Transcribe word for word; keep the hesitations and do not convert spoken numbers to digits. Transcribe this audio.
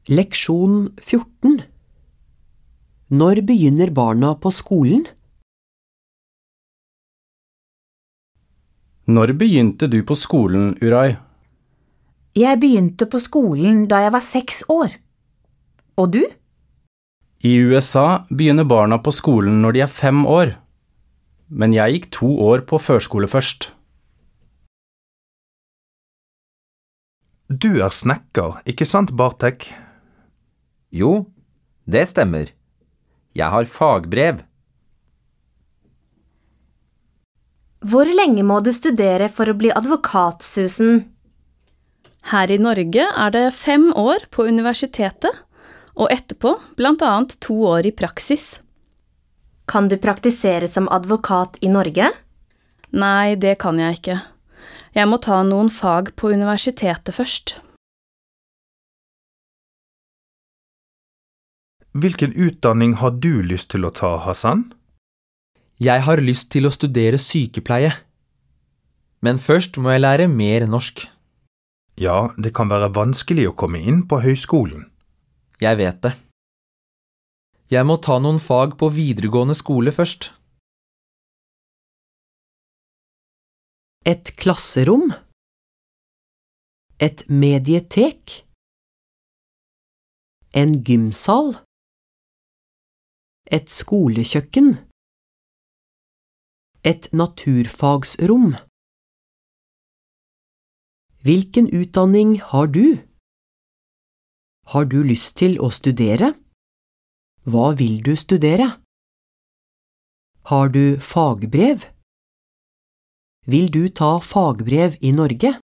Leksjon fjorten. Når begynner barna på skolen? Når begynte du på skolen, Uray? Jeg begynte på skolen da jeg var seks år. Og du? I U S A begynner barna på skolen når de er fem år. Men jeg gikk to år på førskole først. Du er snekker, ikke sant, Bartek? Jo, det stemmer. Jeg har fagbrev. Hvor lenge må du studere for å bli advokat, Susan? Her i Norge er det fem år på universitetet, og etterpå blant annet to år i praksis. Kan du praktisere som advokat i Norge? Nei, det kan jeg ikke. Jeg må ta noen fag på universitetet først. Hvilken utdanning har du lyst til å ta, Hassan? Jeg har lyst til å studere sykepleie. Men først må jeg lære mer norsk. Ja, det kan være vanskelig å komme inn på høyskolen. Jeg vet det. Jeg må ta noen fag på videregående skole først. Et klasserom. Et medietek. En gymsal. Et skolekjøkken. Et naturfagsrom. Hvilken utdanning har du? Har du lyst til å studere? Hva vil du studere? Har du fagbrev? Vil du ta fagbrev i Norge?